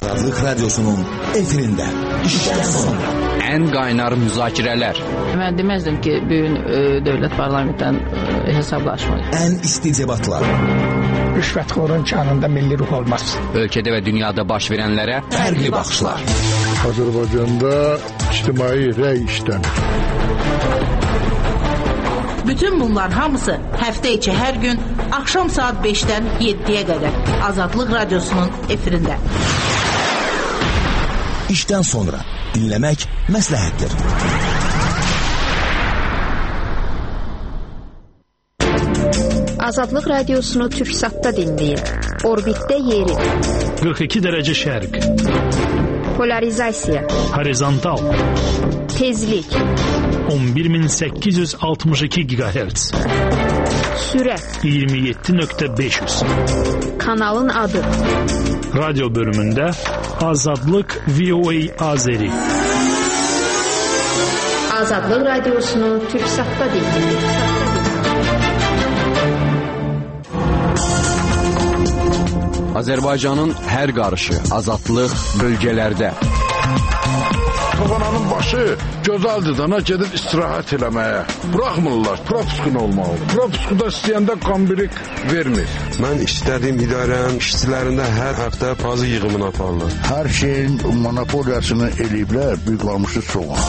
Azadlık Radyosu'nun efirinde. İşten sonra. En qaynar müzakirələr. Mən deməzdim ki, bugün dövlət parlamentdən hesablaşmayır. En isti debatlar. Rüşvətxorun canında milli ruh olmaz. Ölkədə və dünyada baş verənlərə Fərqli baxışlar. Azərbaycanda ictimai rəy işlənir. Bütün bunlar hamısı həftə içi hər gün axşam saat 5-dən 7-yə qədər Azadlıq Radyosu'nun efirində. İşten sonra dinlemek məsləhətdir. Azadlıq Radiosunu Türksat'ta dinləyin. Orbitdə yeri. 42 dərəcə şərq. Polarizasiya. Horizontal. Tezlik. 11862 GHz. Sürət. 27.500. Kanalın adı. Radyo bölümündə Azadlıq VOA Azeri. Azadlıq Radiosunu Türksat'ta dinləyin. Azərbaycanın hər qarışı, azadlıq bölgələrdə. Tavananın başı gözəldir dana gedib istirahət eləməyə. Buraxmırlar, propuskun olmalı. Propuskuda istəyəndə qambirik vermir. Mən istədiyim idarənin işçilərində hər həftə bazı yığımını aparırlar. Hər şeyin monopoliyasını eləyiblər, büyük qalmışı çox.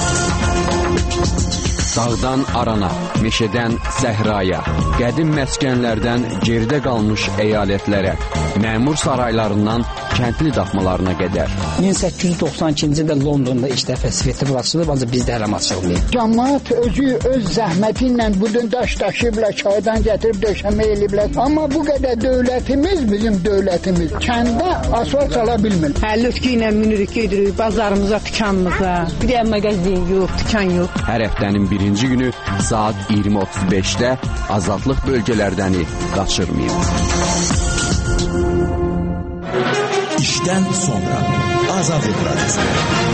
Dağdan arana, meşədən səhraya, qədim məskənlərdən geridə qalmış əyalətlərə, məmur saraylarından kəndli daxmalarına qədər. 1892-ci ildə Londonda ilk dəfə svetofor açılıb, ancaq bizdə hələm açılmayıb. Cəmaət özü öz zəhməti ilə bu daş daşıyıblar, çaydan gətirib döşəmə eləyiblər. Amma bu qədər dövlətimiz, bizim dövlətimiz kəndə asfalt çala bilmir. Lütki ilə minirik, gedirik bazarımıza, dükanımıza. Bir də mağazin yox, dükan yox. Hər həftənin birinci günü saat 20:35-də Azadlıq bölgələrdəni qaçırmayın. İşten sonra Azadlık Radyosu.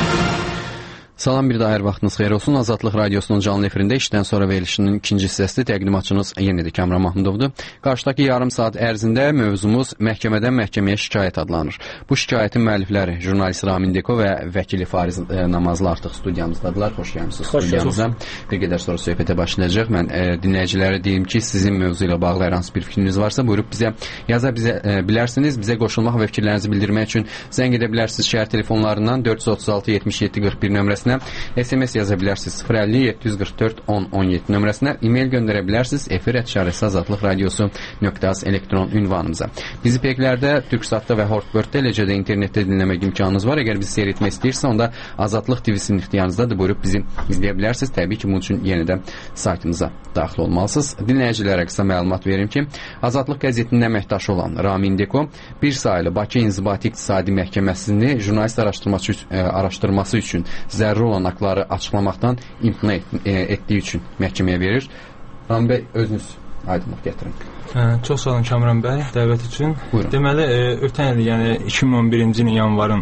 Salam, bir daha hər vaxtınız xeyir olsun. Azadlıq Radyosu'nun canlı efirində işdən sonra verilişinin ikinci hissəsi təqdimatçınız yenidir, Kamran Mahmudovdur. Qarşıdakı yarım saat ərzində mövzumuz məhkəmədən məhkəməyə şikayət adlanır. Bu şikayətin müəllifləri jurnalist Ramin Deko və vəkili Fariz Namazlı artıq studiyamızdadılar. Xoş gəlmişsiniz studiyamıza. Bir qədər sonra söhbətə başlayacaq. Mən dinləyicilərə deyim ki, sizin mövzu ilə bağlı hər hansı bir fikriniz varsa buyurub bizə yaza bilərsiniz. Bizə qoşulmaq və fikirlərinizi bildirmək üçün zəng edə bilərsiniz şəhər telefonlarından 436 77 41 nömrəsinə. SMS yaza bilərsiniz 050 744 1017 nömrəsinə, e-mail göndərə bilərsiniz efir@azadlıqradiosu.az elektron ünvanımıza. Bizi peklərdə, Türksatda və Hortbirddə, eləcə də internetdə dinləmək imkanınız var. Əgər bizi seyr etmək istəyirsə, onda Azadlıq TV-sinin ixtiyarınızdadır. Buyurub bizi izləyə bilərsiniz. Təbii ki, bunun üçün yenə də saytımıza daxil olmalısınız. Dinləyicilərə qısa məlumat verim ki, Azadlıq qəzetinin əməkdaşı olan Ramin Deko bir sayılı Bakı İnzibati İqtisadi Məhkəməsini jurnalist araşdırması üçün zəruri olan aktları açıqlamaqdan imtina etdiyi üçün məhkəməyə verir. Ramin bəy, özünüz aydınlıq gətirin. Çox sağ olun Kamran bəy, dəvət üçün. Buyurun. Deməli, ötən il, yəni 2011-ci ilin yanvarın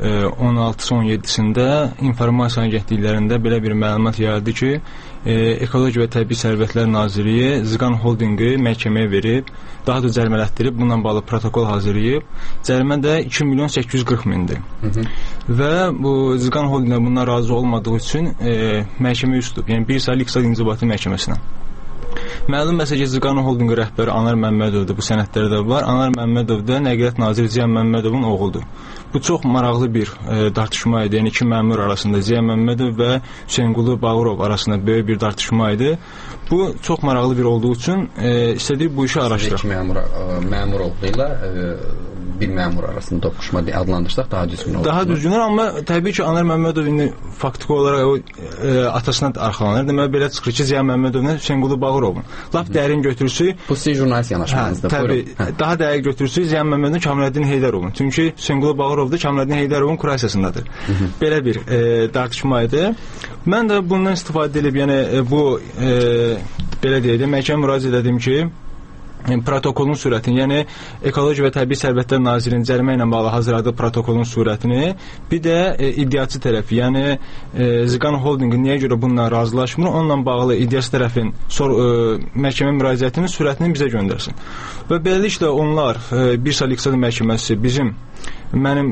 16-17-sində informasiya agentliklərində belə bir məlumat yayıldı ki, Ekologiya və Təbii Sərvətlər Nazirliyi Zıqan Holdinqi məhkəməyə verib, daha da cərimələtdirib, bununla bağlı protokol hazırlayıb. Cərimə də 2.840.000-dir. Və bu Zıqan Holdinqə bundan razı olmadığı üçün məhkəmə üst tutub, yəni bir saylı İqtisadi İnzibati Məhkəməsinə. Məlum məsələ ki, Zıqan Holdinqi rəhbəri Anar Məmmədovdur, bu sənədlərdə var. Anar Məmmədov da Nəqliyyat Naziri Ziya Məmmədovun oğludur. Bu çox maraqlı bir tartışma idi. Yəni iki məmur arasında, Ziya Məmmədov və Hüseynqulu Bağırov arasında böyük bir tartışma idi. Bu çox maraqlı bir olduğu üçün istədik bu işi araşdıraq. İki məmur olduğuyla bir məmur arasında toqquşma adlandırsaq daha düzgün olur. Daha düzgün olur, amma təbii ki, Anar Məmmədov indi faktiki olaraq o atasına arxalanır. Deməli, belə çıxır ki, Ziya Məmmədovla Hüseynqulu Bağırovun. Lap dərin götürsü. Bu sizin jurnalist yanaşmanızdır. Təbii, daha dərin götürsü Ziya Məmmədovun Kamaləddin Heydərovun. Çünki Hüseynqulu Bağırov da Kamaləddin Heydərovun kurasiyasındadır. Belə bir tartışma idi. Mən də bundan istifadə edib, yəni bu belə deyək, məhkəməyə müraciət edim ki, protokolun sürətini, yəni Ekologiya və Təbii Sərvətlər Nazirinin cərimə ilə bağlı hazırladığı protokolun sürətini, bir də iddiaçı tərəfi, yəni Zıqan Holdinqi niyə görə bununla razılaşmır, onunla bağlı iddiaçı tərəfin məhkəmə müraciətinin sürətini bizə göndərsin. Və beləliklə onlar bir saylı İqtisadi Məhkəməsi bizim mənim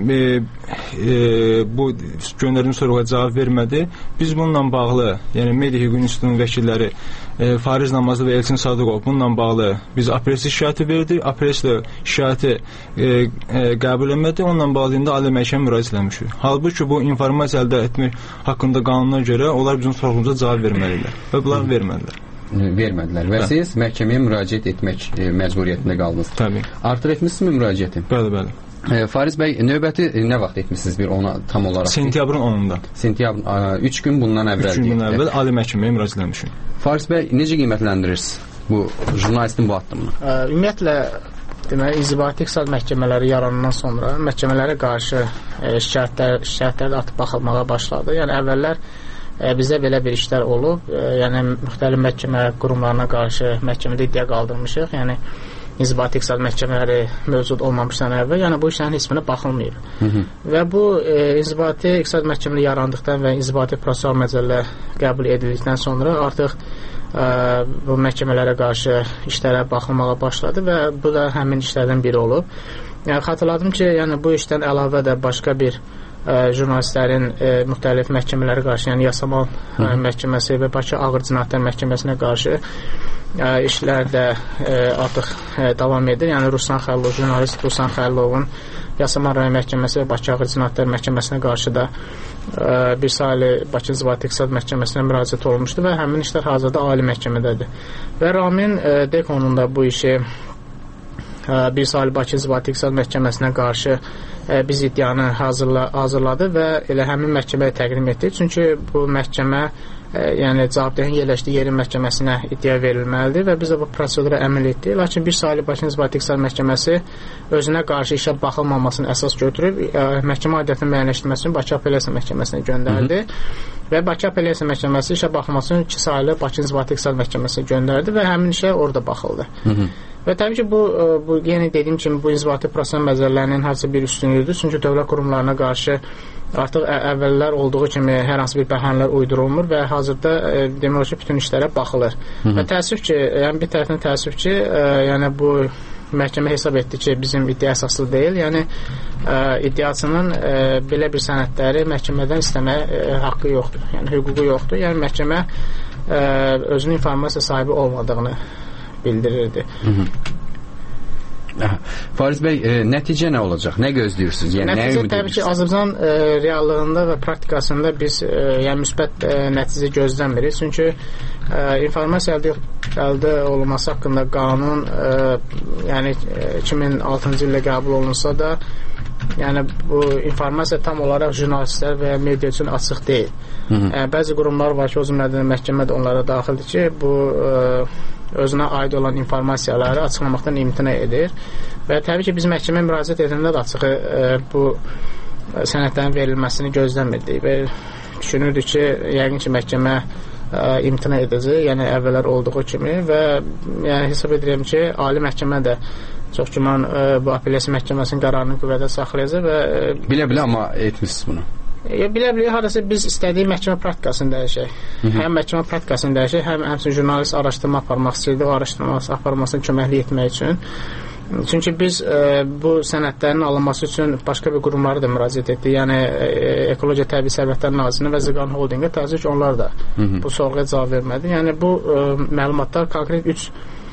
bu göndərdiyim sorğuya cavab vermədi. Biz bununla bağlı, yəni Media Hüquq İnstitutunun vəkilləri Fariz Namazlı və Elçin Sadıqov bununla bağlı biz apellyasiya şikayəti verdik. Apellyasiya şikayəti qəbul etmədi. Onunla bağlı indi Ali Məhkəməyə müraciət etmişik. Halbuki bu informasiya əldə etmək haqqında qanuna görə onlar bizim sorğumuza cavab verməlidirlər və bunlar vermədilər. Və siz məhkəməyə müraciət etmək məcburiyyətində qaldınız. Təbii. Artıq etmişsiniz müraciəti? Bəli. Fariz bəy, növbəti nə vaxt etmişsiniz bir ona tam olaraq? Sentyabrın 10-da. Sentyabrın 3 gün bundan əvvəl. 3 gün bundan əvvəl Ali Məhkəməyə müraciət etmişik. Fariz bəy, necə qiymətləndirirsiniz bu jurnalistin bu addımını? Ümumiyyətlə, deməli, inzibati iqtisad məhkəmələri yaranandan sonra məhkəmələrə qarşı şikayətlər atıb baxılmağa başladı. Yəni əvvəllər bizdə belə bir işlər olub, yəni müxtəlif məhkəmə qurumlarına qarşı məhkəmədə iddia qaldırmışıq. Yəni inzibati iqtisad məhkəmələri mövcud olmamışdan əvvəl, yəni bu işlərin heç birinə baxılmayıb. Və bu inzibati iqtisad məhkəmələri yarandıqdan və inzibati prosessual məcəllər qəbul edildikdən sonra artıq bu məhkəmələrə qarşı işlərə baxılmağa başladı və bu da həmin işlərdən biri olub. Yəni xatırladım ki, yəni bu işdən əlavə də başqa bir jurnalistlərin müxtəlif məhkəmələrə qarşı, yəni Yasamal məhkəməsi və Bakı Ağır Cinayətlər Məhkəməsinə qarşı işlər də artıq davam edir. Yəni jurnalist Ruslan Xəllovun Yasamal rayon məhkəməsi və Bakı Ağır Cinayətlər Məhkəməsinə qarşı da bir saylı Bakı İnzibati İqtisad Məhkəməsinə müraciət olunmuşdu və həmin işlər hazırda Ali Məhkəmədədir. Və Ramin Dekonun da bu işi bir saylı Bakı İnzibati İqtisad Məhkəməsinə qarşı biz iddianı hazırladı və elə həmin məhkəməyə təqdim etdik. Çünki bu məhkəmə yəni cavabdehin yerləşdiyi yerin məhkəməsinə iddia verilməlidir və biz də bu prosedura əməl etdik. Lakin bir saylı Bakı İnzibati İqtisad Məhkəməsi özünə qarşı işə baxılmamasını əsas götürüb məhkəmə aidiyyətinin müəyyənləşdirməsini Bakı Apellyasiya Məhkəməsinə göndərdi və Bakı Apellyasiya Məhkəməsi işə baxılmasını 2 saylı Bakı İnzibati İqtisad Məhkəməsinə göndərdi və həmin işə orada baxıldı. Və təbii ki, bu yenə dediyim kimi bu inzibati proses məcəllərinin hərsə bir üstünlüdür. Çünki dövlət qurumlarına qarşı artıq əvvəllər olduğu kimi hər hansı bir bəhanələr uydurulmur və hazırda demək olar ki, bütün işlərə baxılır. Və təəssüf ki, yəni bir tərəfdən təəssüf ki, yəni bu məhkəmə hesab etdi ki, bizim iddia əsaslı deyil. Yəni iddiaçının belə bir sənədləri məhkəmədən istəməyə haqqı yoxdur. Yəni hüququ yoxdur. Yəni məhkəmə özünün informasiya sahibi olmadığını bildirirdi. Fariz bəy, nəticə nə olacaq? Nə gözləyirsiniz? Yəni nəticə təbii ki, Azərbaycan reallığında və praktikasında biz yəni müsbət nəticə gözləmirik. Çünki informasiya əldə olunması haqqında qanun yəni 2006-cı ildə qəbul olunsa da yəni bu informasiya tam olaraq jurnalistlər və media üçün açıq deyil. Bəzi qurumlar var ki, o cümlədən məhkəmə də onlara daxildir ki, bu özünə aid olan informasiyaları açıqlamaqdan imtina edir və təbii ki, biz məhkəməyə müraciət edəndə də açığı bu sənədlərin verilməsini gözləmirdik və düşünürdük ki, yəqin ki, məhkəmə imtina edəcək, yəni əvvəllər olduğu kimi və yəni hesab edirəm ki, Ali Məhkəmə də çox güman bu apellyasiya məhkəməsinin qərarını qüvvədə saxlayacaq və bilə-bilə amma etmişsiniz bunu. Bilə-bilə harası biz istədiyi məhkəmə praktikasını dəyişək. Həm məhkəmə praktikasını dəyişək, həmçinin jurnalist araşdırma aparmaq istəyirdi, o araşdırma aparmasına köməklik etmək üçün. Çünki biz bu sənədlərin alınması üçün başqa bir qurumlara da müraciət etdik. Yəni Ekologiya Təbii Sərvətlər Nazirliyinə və Zıqan Holdinqə təzyiq ki, onlar da bu sorğuya cavab vermədi. Yəni bu məlumatlar konkret 3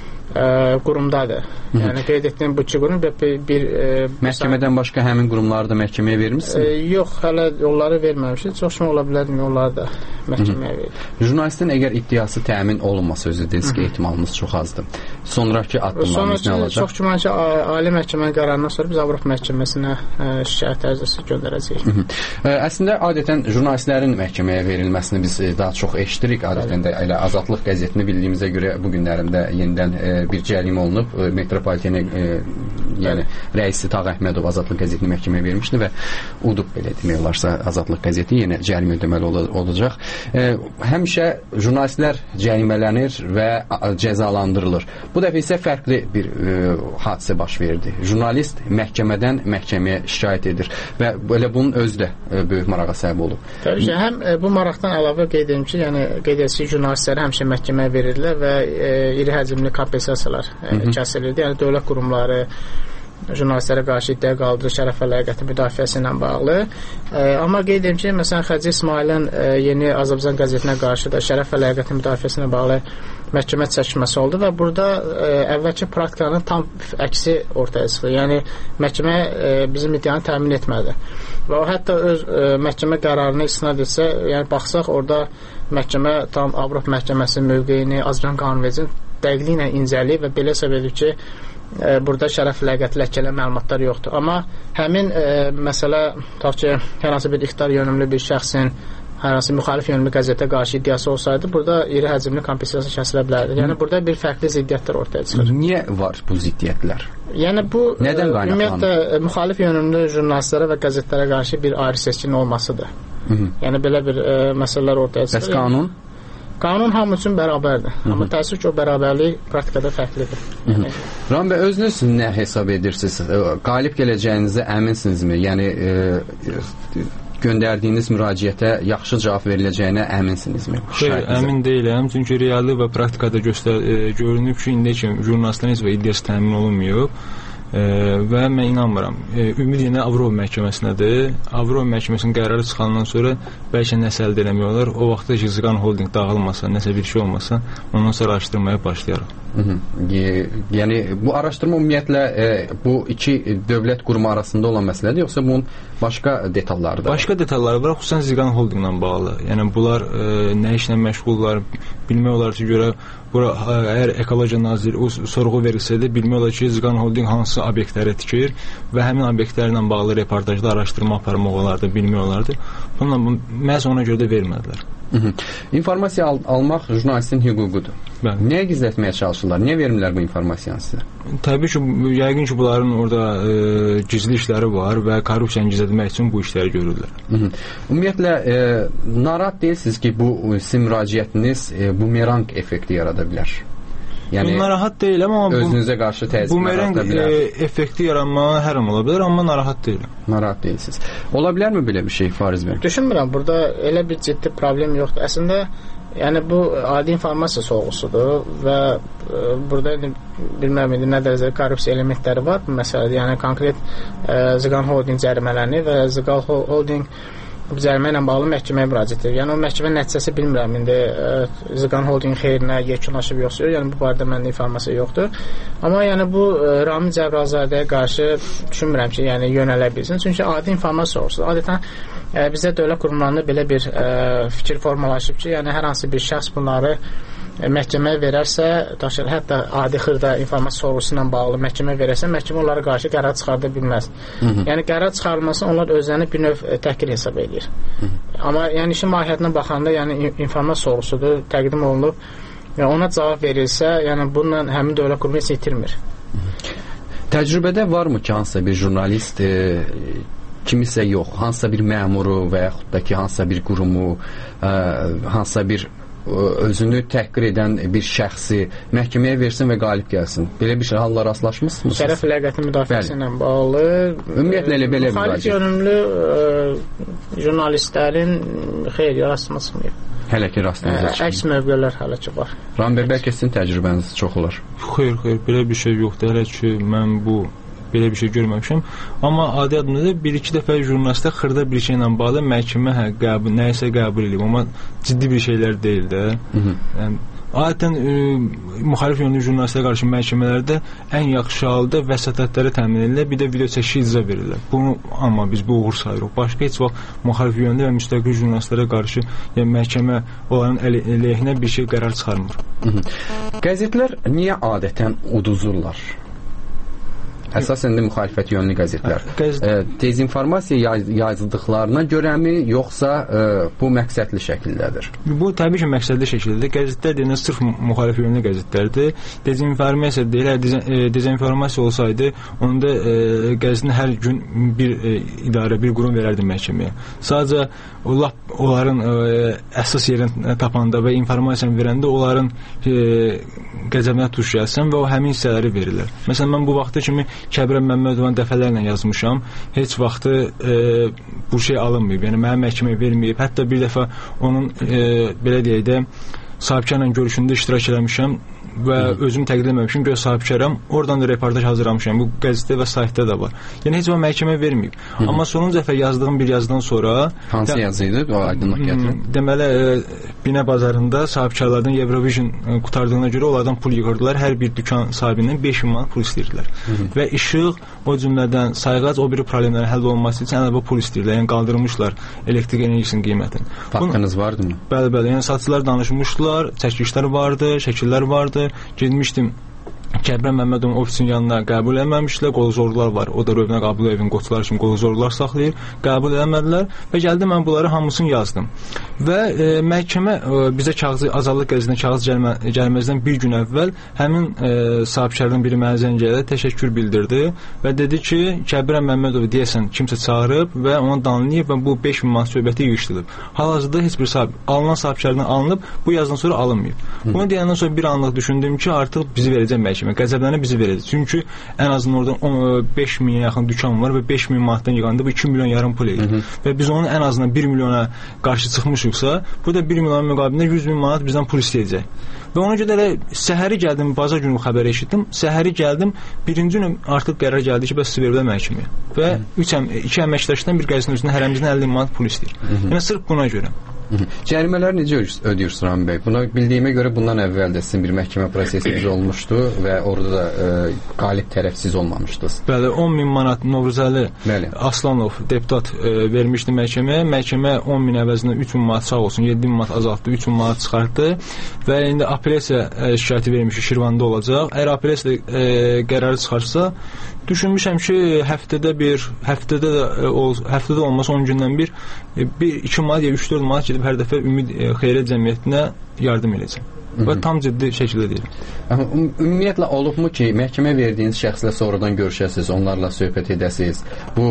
qurumdadır. Yəni qeyd etdiyim bu 2 qurum bir məhkəmədən başqa həmin qurumları da məhkəməyə vermisiniz? Yox, hələ onları verməmişik. Çox şun ola bilər ki, onları da məhkəməyə verir. Jurnalistin əgər iddiası təmin olunmasa özünüz ki, ehtimalınız çox azdır. Sonrakı addımlarınız nə olacaq? Çox güman ki, Ali Məhkəmənin qərarından sonra biz Avropa Məhkəməsinə şikayət ərizəsi göndərəcəyik. Əslində adətən jurnalistlərin məhkəməyə verilməsini biz daha çox eşidirik. Adətən də elə Azadlıq qəzetini bildiyimizə görə bu günlərində yenidən bir cərimə olunub. Metropoliteni yəni rəisi Tağ Əhmədov Azadlıq qəzetini məhkəməyə vermişdi və udub belə demək olarsa Azadlıq qəzeti yenə cərimə ödəməli olacaq. Həmişə jurnalistlər cərimələnir və cəzalandırılır. Bu dəfə isə fərqli bir hadisə baş verdi. Jurnalist məhkəmədən məhkəməyə şikayət edir və belə bunun özü də böyük marağa səbəb olub. Təbii ki, həm bu maraqdan əlavə qeyd edim ki, yəni qeyd edilsin jurnalistləri həmişə məhkəməyə verirlər və iri həcmli kompensasiyalar kəsilirdi. Yəni dövlət qurumları jurnalistlərə qarşı iddia qaldırır şərəf və ləyaqətin müdafiəsi ilə bağlı. Amma qeyd edim ki, məsələn, Xədicə İsmailin Yeni Azərbaycan qəzetinə qarşı da şərəf və ləyaqətin müdafiəsi ilə bağlı məhkəmə çəkilməsi oldu və burada əvvəlki praktikanın tam əksi ortaya çıxdı. Yəni, məhkəmə bizim iddianı təmin etmədi. Və o hətta öz məhkəmə qərarını istinad etsə, yəni baxsaq, orada məhkəmə tam Avropa məhkəməsinin mövqeyini, Azərbaycan qanunvericinin dəqiqliklə incəliyib və belə hesab edib ki, burada şərəf ləyaqəti ləkələn məlumatlar yoxdur. Amma həmin məsələ, tutaq ki, hər hansı bir iqtidar yönümlü bir şəxsin hər hansı müxalif yönümlü qəzetə qarşı iddiası olsaydı, burada iri həcmli kompensasiya kəsilə bilərdi. Yəni, burada bir fərqli ziddiyyətlər ortaya çıxır. Niyə var bu ziddiyyətlər? Yəni, bu ümumiyyətlə müxalif yönümlü jurnalistlərə və qəzetlərə qarşı bir ayrı seçkin olmasıdır. Yəni, belə bir məsələlər ortaya çıxır. Bəs qanun? Qanun hamı üçün bərabərdir. Amma təəssüf ki, o bərabərlik praktikada fərqlidir. Ram bəy, özünüz nə hesab edirsiniz? Qalib gələcəyinizə əminsinizmi? Yəni, göndərdiyiniz müraciətə yaxşı cavab veriləcəyinə əminsinizmi? Xeyr, əmin deyiləm. Çünki realli və praktikada görünüb ki, indi ki, jurnalistlərin heç və iddiası təmin olunmuyor. Və mən inanmıram. Ümid yenə Avropa məhkəməsinədir. Avropa məhkəməsinin qərarı çıxandan sonra bəlkə nəsə əldə eləmək olar. O vaxtda ki, Zıqan Holding dağılmasa, nəsə bir şey olmasa, ondan sonra araşdırmaya başlayarıq. Yəni, bu araşdırma ümumiyyətlə bu iki dövlət qurumu arasında olan məsələdir, yoxsa bunun başqa detalları da? Başqa detalları var, xüsusən Zıqan Holdinglə bağlı. Yəni, bunlar nə işlə məşğullar, bilmək olar ki, görə bura əgər Ekologiya Naziri o sorğu verilsə də bilmək olar ki, Zıqan Holding hansı obyektləri tikir və həmin obyektlərlə bağlı reportajda araşdırma aparmaq olardı, bilmək olardı. Bununla məhz ona görə də vermədilər. İnformasiya almaq jurnalistin hüququdur. Bəli. Nəyə gizlətməyə çalışırlar? Niyə vermirlər bu informasiyanı sizə? Təbii ki, yəqin ki, bunların orada gizli işləri var və korrupsiyanı gizlətmək üçün bu işləri görürlər. Ümumiyyətlə, narahat deyilsiniz ki, bu sizin müraciətiniz bumerang effekti yarada bilər? Yəni, narahat deyiləm, amma özünüzə qarşı təzyiq yarada bilər. Effekti yaranmağa hər an ola bilər, amma narahat deyiləm. Narahat deyilsiniz. Ola bilərmi belə bir şey, Fariz bəy? Düşünmürəm, burada elə bir ciddi problem yoxdur. Əslində, yəni bu adi informasiya sorğusudur və burada bilməm indi nə dərəcədə korrupsiya elementləri var bu məsələdə. Yəni konkret Zıqan Holding cərimələrini və Zıqan Holding cərimə ilə bağlı məhkəməyə müraciət edir. Yəni o məhkəmə nəticəsi bilmirəm indi Zıqan Holding xeyrinə yekunlaşıb yoxsa yox. Yəni bu barədə məndə informasiya yoxdur. Amma yəni bu Ramin Cəbrayılzadəyə qarşı düşünmürəm ki, yəni yönələ bilsin. Çünki adi informasiya sorğusudur. Adətən bizdə dövlət qurumlarında belə bir fikir formalaşıb ki, yəni hər hansı bir şəxs bunları məhkəməyə verərsə, hətta adi xırda informasiya sorğusu ilə bağlı məhkəməyə verərsə, məhkəmə onlara qarşı qərar çıxarda bilməz. Yəni qərar çıxarılmasını onlar özlərini bir növ təhqir hesab edir. Amma yəni işin mahiyyətinə baxanda, yəni informasiya sorğusudur, təqdim olunub, yəni ona cavab verilsə, yəni bununla həmin dövlət qurumu heç itirmir. Təcrübədə varmı ki, hansısa bir jurnalist kimisə yox, hansısa bir məmuru və yaxud da ki, hansısa bir qurumu, hansısa bir özünü təhqir edən bir şəxsi məhkəməyə versin və qalib gəlsin. Belə bir hallar rastlaşmısınız? Şərəf ləyaqətin müdafiəsi ilə bağlı ümumiyyətlə elə belə müxalif yönümlü jurnalistlərin xeyr, rastlaşmır. Hələ ki rastlayacaq. Əks mövqelər hələ ki var. Ram bəy, bəlkə sizin təcrübəniz çox olar. Xeyr, belə bir şey yoxdur. Hələ ki mən belə bir şey görməmişəm. Amma adi adımda bir-iki dəfə jurnalistlər xırda bir şeylə bağlı məhkəmə nəyisə qəbul edib, amma ciddi bir şeylər deyil də. Yəni, adətən müxalif yönlü jurnalistlərə qarşı məhkəmələrdə ən yaxşı halda vəsatətləri təmin edirlər, bir də video çəkişi icra verirlər. Bunu amma biz bu uğur sayırıq. Başqa heç vaxt müxalif yönlü və müstəqil jurnalistlərə qarşı yəni məhkəmə onların əleyhinə bir şey qərar çıxarmır. Qəzetlər niyə adətən uduzurlar? Əsasən də müxalifət yönlü qəzetlər. Dezinformasiya yazıldıqlarına görəmi, yoxsa bu məqsədli şəkildədir? Bu təbii ki, məqsədli şəkildə. Qəzetlər deyilən sırf müxalif yönlü qəzetlərdir. Dezinformasiya deyil, dezinformasiya olsaydı, onda qəzetin hər gün bir idarə, bir qurum verərdi məhkəməyə. Sadəcə onların əsas yerini tapanda və informasiyanı verəndə onların qəzəbinə tuş gəlsən və o həmin hissələri verirlər. Məsələn, mən bu vaxta kimi Kəbirə Məmmədovan dəfələrlə yazmışam. Heç vaxtı bu şey alınmayıb. Yəni mənim məhkəməyə verməyib. Hətta bir dəfə onun belə deyək də sahibkarla görüşündə iştirak eləmişəm. və özümü təqdim etməmişim, göz sahibkaram. Oradan da reportaj hazırlamışam. Bu qəzetdə və saytda da var. Yəni heç vaxt məhkəmə verməyib. Amma sonuncu dəfə yazdığım bir yazıdan sonra hansı yazı idi? O aydınlıq gətirin. Deməli Binə bazarında sahibkarlardan Eurovision qutardığına görə onlardan pul yığırdılar. Hər bir dükan sahibindən 5000 manat pul istəyirdilər. Və işıq, o cümlədən sayğac, o biri problemlərin həll olunması üçün ən əvvəl pul istəyirdilər. Yəni qaldırmışlar elektrik enerjisinin qiymətini. Faktınız vardı mı? Bəli. Yəni satıcılar danışmışdılar, çəkilişlər vardı, şəkillər vardı. Getmişdim Kəbrə Məmmədovun ofisinin yanına qəbul eləməmişlər, qoluzorlar var. O da Rövnə Qabuliyevin qoçuları kimi qoluzorlar saxlayır. Qəbul eləmədilər və gəldim mən bunları hamısını yazdım. Və məhkəmə bizə kağızı azadlıq qəzetində kağız gəlməzdən bir gün əvvəl həmin sahibkarlardan biri mənə zəng gəldi, təşəkkür bildirdi və dedi ki, Kəbrə Məmmədovu deyəsən kimsə çağırıb və onu danlayıb və bu 5000 manat söhbəti yığışdırılıb. Hal-hazırda heç bir alınan sahibkardan alınıb, bu yazdan sonra alınmayıb. Bunu deyəndən sonra bir anlıq düşündüm ki, artıq bizi verəcək məhkəmə. Qəzəblənə bizi verəcək. Çünki ən azından oradan 5000-yə yaxın dükan var və 5000 manatdan yığanda bu 2 milyon yarım pul edir. Və biz onun ən azından 1 milyona qarşı çıxmışıqsa, bu da 1 milyon müqabilində 100 bin manat bizdən pul istəyəcək. Və ona görə də səhəri gəldim, bazar günü xəbər eşitdim. Səhəri gəldim, birinci gün artıq qərar gəldi ki, bəs sizi veriblər məhkəməyə. Və 2 əməkdaşdan bir qəzetin üzrə hərəmizdən 50 manat pul istəyir. Yəni sırf buna görə. Cərimələri necə ödəyirsiniz Rami bəy? Buna bildiyimə görə bundan əvvəl də sizin bir məhkəmə prosesiniz olmuşdu və orada da qalib tərəf siz olmamışdınız. Bəli, 10.000 manat Novruzəli Aslanov deputat vermişdi məhkəməyə. Məhkəmə 10.000 əvəzinə 3.000 manat sağ olsun, 7.000 manat azaltdı, 3.000 manat çıxartdı və indi apellyasiya şikayəti vermişik, Şirvanda olacaq. Əgər apellyasiya qərarı çıxarsa, düşünmüşəm ki, həftədə olmasa 10 gündən bir 2 manat ya 3-4 manat gedib hər dəfə Ümid Xeyriyyə Cəmiyyətinə yardım edəcəm. Və tam ciddi şəkildə deyirəm. Ümumiyyətlə olubmu ki, məhkəmə verdiyiniz şəxslə sonradan görüşəsiz, onlarla söhbət edəsiz, bu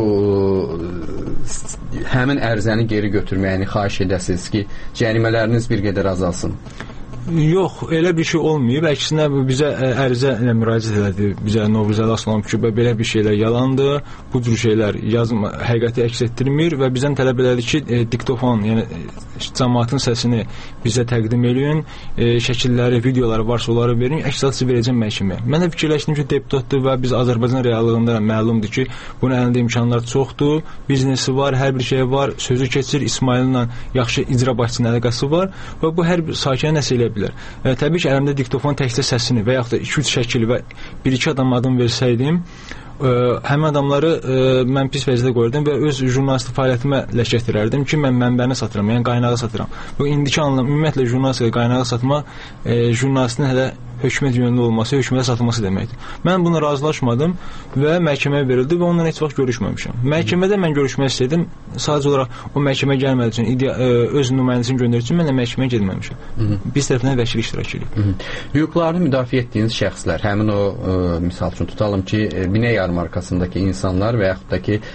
həmin ərizəni geri götürməyini xahiş edəsiz ki, cərimələriniz bir qədər azalsın? Yox, elə bir şey olmayıb. Əksinə bizə ərizə ilə müraciət elədi. Bizə Novruzəli Aslanov ki, belə bir şeylər yalandır. Bu cür şeylər həqiqəti əks etdirmir və bizdən tələb elədi ki, diktofon, yəni cəmaatın səsini bizə təqdim edin, şəkilləri, videoları varsa onları verin, əks halda verəcəm məhkəməyə. Mən də fikirləşdim ki, deputatdır və biz Azərbaycan reallığında məlumdur ki, bunun əlində imkanlar çoxdur, biznesi var, hər bir şey var, sözü keçir, İsmail'lə yaxşı icra başçının əlaqəsi var və bu hər bir sakinə nəsə elə bilər. Təbii ki, əlimdə diktofon təkcə səsini və yaxud da 2-3 şəkil və 1-2 adam adım versəydim, həmin adamları mən pis vəziyyətdə qoyurdum və öz jurnalistik fəaliyyətimə ləkə gətirərdim ki, mən mənbəni satıram, yəni qaynağı satıram. Bu indiki anlam ümumiyyətlə jurnalistika qaynağı satma jurnalistin hələ hökumət yönlü olması, hökumətə satılması deməkdir. Mən buna razılaşmadım və məhkəməyə verildi və onunla heç vaxt görüşməmişəm. Məhkəmədə mən görüşmək istədim. Sadəcə olaraq o məhkəmə gəlmədiyi üçün, öz nümayəndəsini göndərdiyi üçün mən də məhkəməyə getməmişəm. Biz tərəfindən vəkil iştirak edirik. Hüquqlarını müdafiə etdiyiniz şəxslər, həmin o misal üçün tutalım ki, Binə yarmarkasındakı insanlar və yaxud da ki,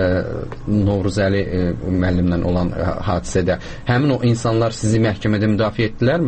Novruzəli müəllimlə olan hadisədə həmin o insanlar sizi məhkəmədə müdafiə etdilərmi?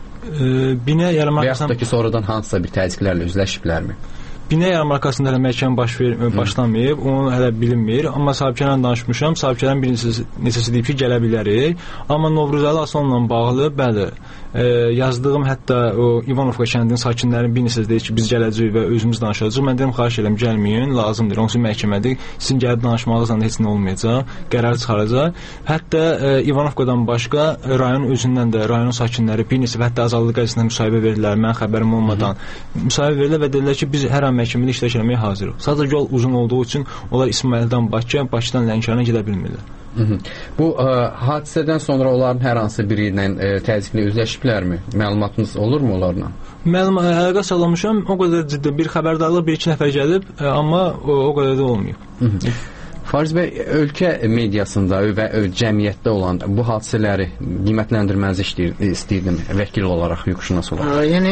Binə yarmarkasında və yaxud da ki, sonradan hansısa bir təzyiqlərlə üzləşiblərmi? Binə yarmarkasında hələ məhkəmə başlamayıb, onu hələ bilinmir, amma sahibkarla danışmışam, sahibkarın bir neçəsi deyib ki, gələ bilərik, amma Novruzəli Aslanla bağlı, bəli, yazdığım hətta o İvanovka kəndinin sakinlərinin bir neçəsi deyir ki, biz gələcəyik və özümüz danışacağıq. Mən deyirəm, xahiş edirəm, gəlməyin, lazımdır. Onun üçün məhkəmədir. Sizin gəlib danışmağınızla heç nə olmayacaq, qərar çıxaracaq. Hətta İvanovkadan başqa rayon özündən də rayon sakinləri bir neçə hətta Azadlıq qəzetində müsahibə verdilər, mən xəbərim olmadan. Müsahibə verdilər və dedilər ki, biz hər an məhkəmədə iştirak etməyə hazırıq. Sadəcə yol uzun olduğu üçün onlar İsmaildən Bakıya, Bakıdan Lənkərana gedə bilmirlər. Bu hadisədən sonra onların hər hansı biri ilə təzyiqlə üzləşiblərmi? Məlumatınız olurmu onlarla? Əlaqə saxlamışam, o qədər ciddi bir xəbərdarlıq bir-iki nəfər gəlib, amma o qədər də olmayıb. Fariz bəy, ölkə mediasında və cəmiyyətdə olan bu hadisələri qiymətləndirmənizi istəyirdim vəkil olaraq, hüquqşünas olaraq. Yəni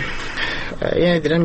deyirəm,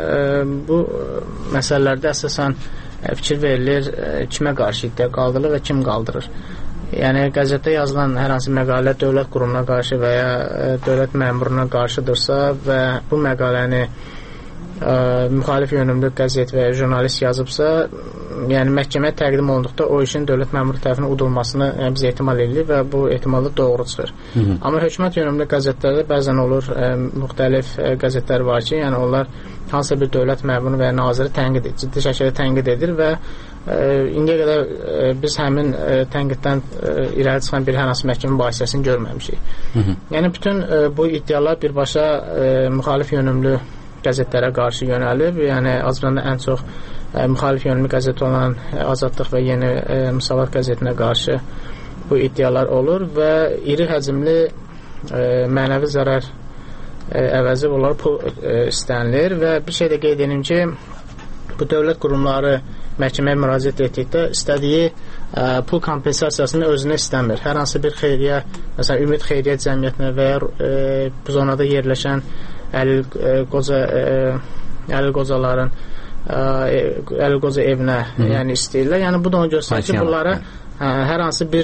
bu məsələlərdə əsasən fikir verilir, kimə qarşı iddia qaldırılır və kim qaldırır. Yəni qəzetdə yazılan hər hansı məqalə dövlət qurumuna qarşı və ya dövlət məmuruna qarşıdırsa və bu məqaləni müxalif yönümlü qəzet və ya jurnalist yazıbsa, yəni məhkəməyə təqdim olunduqda o işin dövlət məmuru tərəfindən udulmasını biz ehtimal edirik və bu ehtimalda doğru çıxır. Amma hökumət yönümlü qəzetlərdə bəzən olur müxtəlif qəzetlər var ki, yəni onlar hansısa bir dövlət məmuru və ya naziri ciddi şəkildə tənqid edir və indiyə qədər biz həmin tənqiddən irəli çıxan bir hər hansı məhkəmə vasitəsini görməmişik. Yəni bütün bu iddialar birbaşa müxalif yönümlü qəzetlərə qarşı yönəlib. Yəni Azərbaycanda ən çox müxalif yönümlü qəzet olan Azadlıq və Yeni Müsavat qəzetinə qarşı bu iddialar olur və iri həcmli mənəvi zərər əvəzi onlara pul istənilir və bir şey də qeyd edim ki, bu dövlət qurumları məhkəməyə müraciət etdikdə istədiyi pul kompensasiyasını özünə istəmir. Hər hansı bir xeyriyyə, məsələn Ümid Xeyriyyə Cəmiyyətinə və ya bu zonada yerləşən Əlil qocaların Əlil qoca evinə yəni istəyirlər. Yəni bu da onu göstərir ki, bunlara hər hansı bir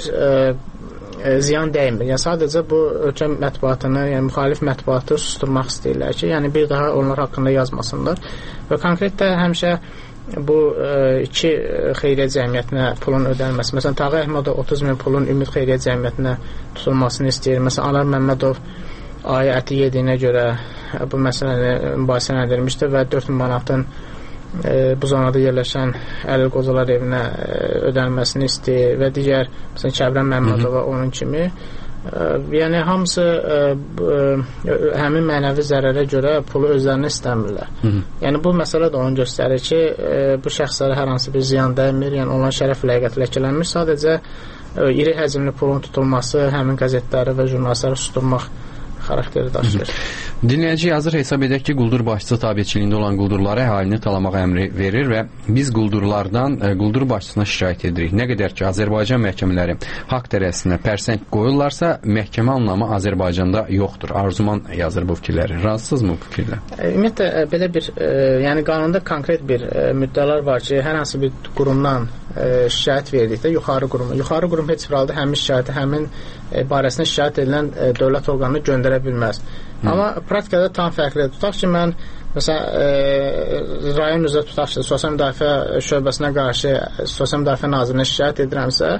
ziyan dəymir. Yəni sadəcə bu ölkə mətbuatını, yəni müxalif mətbuatı susturmaq istəyirlər ki, yəni bir daha onlar haqqında yazmasınlar. Və konkretdə həmişə bu iki xeyriyyə cəmiyyətinə pulun ödənilməsi. Məsələn, Tağı Əhmədov 30.000 pulun Ümid Xeyriyyə Cəmiyyətinə tutulmasını istəyir. Məsələn, Anar Məmmədov ayı əti yediyinə görə bu məsələni mübahisələndirmişdir və 4.000 manatın bu zonada yerləşən Əlil qocalar evinə ödənilməsini istəyir və digər, məsələn, Kəbrən Məmmədova onun kimi. Yəni hamısı həmin mənəvi zərərə görə pulu özlərinə istəmirlər. Yəni bu məsələ də onu göstərir ki, bu şəxslərə hər hansı bir ziyan dəymir, yəni onların şərəf ləyaqəti ləkələnmir. Sadəcə iri həcmli pulun tutulması həmin qəzetləri və jurnalistləri susturmaq xarakteri daşıyır. Dinləyici yazır, hesab edək ki, quldur başçısı tabiçiliyində olan quldurlara əhalini talamaq əmri verir və biz quldurlardan quldur başçısına şikayət edirik. Nə qədər ki, Azərbaycan məhkəmələri haqq tərəsinə pərsəng qoyurlarsa, məhkəmə anlamı Azərbaycanda yoxdur. Arzuman yazır bu fikirləri. Razısınızmı bu fikirlə? Ümumiyyətlə, belə bir, yəni qanunda konkret bir müddəalar var ki, hər hansı bir qurumdan şikayət verdikdə yuxarı qurum heç bir halda həmin şikayəti həmin barəsində şikayət edilən dövlət orqanını göndərə bilməz. Amma praktikada tam fərqlidir. Tutaq ki, mən məsələn rayon üzrə tutaq ki, Sosial Müdafiə şöbəsinə qarşı Sosial Müdafiə Nazirliyinə şikayət edirəmsə,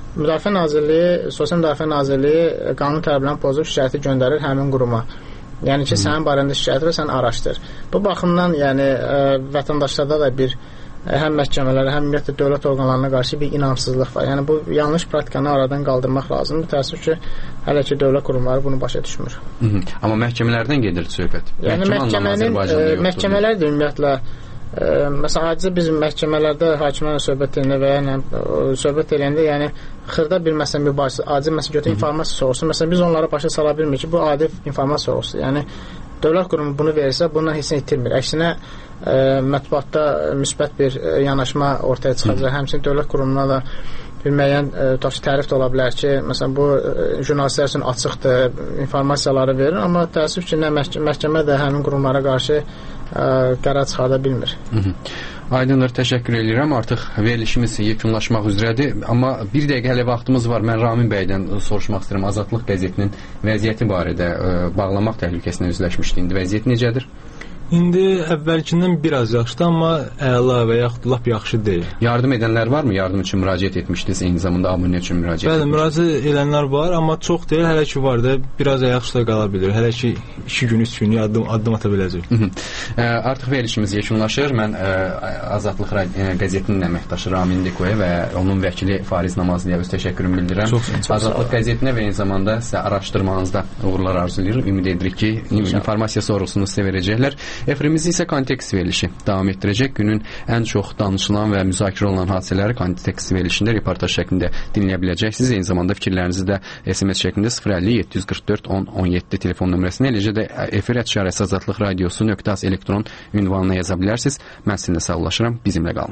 Sosial Müdafiə Nazirliyi qanun tələblərini pozub şikayəti göndərir həmin quruma. Yəni ki, sənin barəndə şikayət və sən araşdır. Bu baxımdan yəni vətəndaşlarda da bir həm məhkəmələrə, həm ümumiyyətlə dövlət orqanlarına qarşı bir inamsızlıq var. Yəni bu yanlış praktikanı aradan qaldırmaq lazımdır. Təəssüf ki, hələ ki dövlət qurumları bunu başa düşmür. Amma məhkəmələrdən gedir söhbət. Yəni məhkəmələr də ümumiyyətlə məsələn, aciz biz məhkəmələrdə hakimlərlə söhbət edəndə və ya söhbət edəndə yəni xırda bir məsələn mübahisə, aciz məsələn götürək informasiya sorğusu. Məsələn, biz onlara başa sala bilmirik ki, bu adi informasiya sorğusudur. Yəni dövlət qurumu bunu verirsə, bundan heç nə itirmir. Əksinə mətbuatda müsbət bir yanaşma ortaya çıxacaq. Həmçinin dövlət qurumuna da bir müəyyən tərif də ola bilər ki, məsələn bu jurnalistlər üçün açıqdır, informasiyaları verir, amma təəssüf ki, nə məhkəmə də həmin qurumlara qarşı qərar çıxarda bilmir. Aydındır, təşəkkür edirəm. Artıq verilişimiz yekunlaşmaq üzrədir, amma bir dəqiqə hələ vaxtımız var. Mən Ramin bəydən soruşmaq istəyirəm. Azadlıq qəzetinin vəziyyəti barədə bağlamaq təhlükəsinə üzləşmişdi. İndi vəziyyət necədir? İndi əvvəlkindən biraz yaxşıdır, amma əla və yaxud lap yaxşı deyil. Yardım edənlər varmı? Yardım üçün müraciət etmişdiniz, eyni zamanda abunə üçün müraciət etmişdiniz. Bəli, müraciət edənlər var, amma çox deyil. Hələ ki var da, biraz yaxşı da qala bilir. Hələ ki 2 gün, 3 gün addım ata biləcək. Artıq verilişimiz yekunlaşır. Mən Azadlıq qəzetinin əməkdaşı Ramin Dikoya və onun vəkili Fariz Namazlıya öz təşəkkürümü bildirirəm. Azadlıq qəzetinə və eyni zamanda sizə araşdırmanızda uğurlar arzulayırıq. Ümid edirik ki, informasiya sorğusunu sizə verəcəklər. Efirimizi isə kontekst verilişi davam etdirəcək. Günün ən çox danışılan və müzakirə olunan hadisələri kontekst verilişində reportaj şəklində dinləyə biləcəksiniz. Eyni zamanda fikirlərinizi də SMS şəklində 050-744-10-17 telefon nömrəsinə, eləcə də efir@azadlıqradiosu.az elektron ünvanına yaza bilərsiniz. Mən sizinlə sağollaşıram. Bizimlə qalın.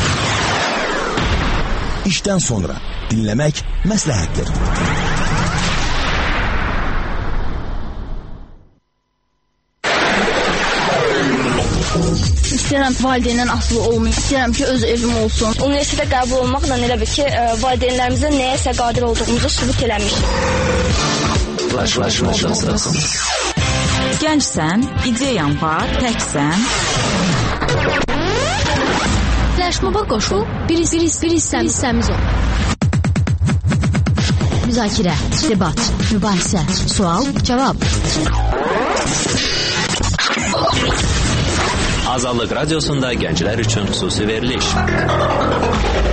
İşdən sonra dinləmək məsləhətdir. İstəyirəm valideyndən asılı olmayım. İstəyirəm ki, öz evim olsun. Universitetə qəbul olmaqla elə bir ki, valideynlərimizə nəyəsə qadir olduğumuzu sübut eləmişik. Gəncsən, ideyan var, təksən. Flashmoba qoşul, bir hissəmiz ol. Müzakirə, debat, mübahisə, sual, cavab. Azadlıq Radiosunda gənclər üçün xüsusi veriliş.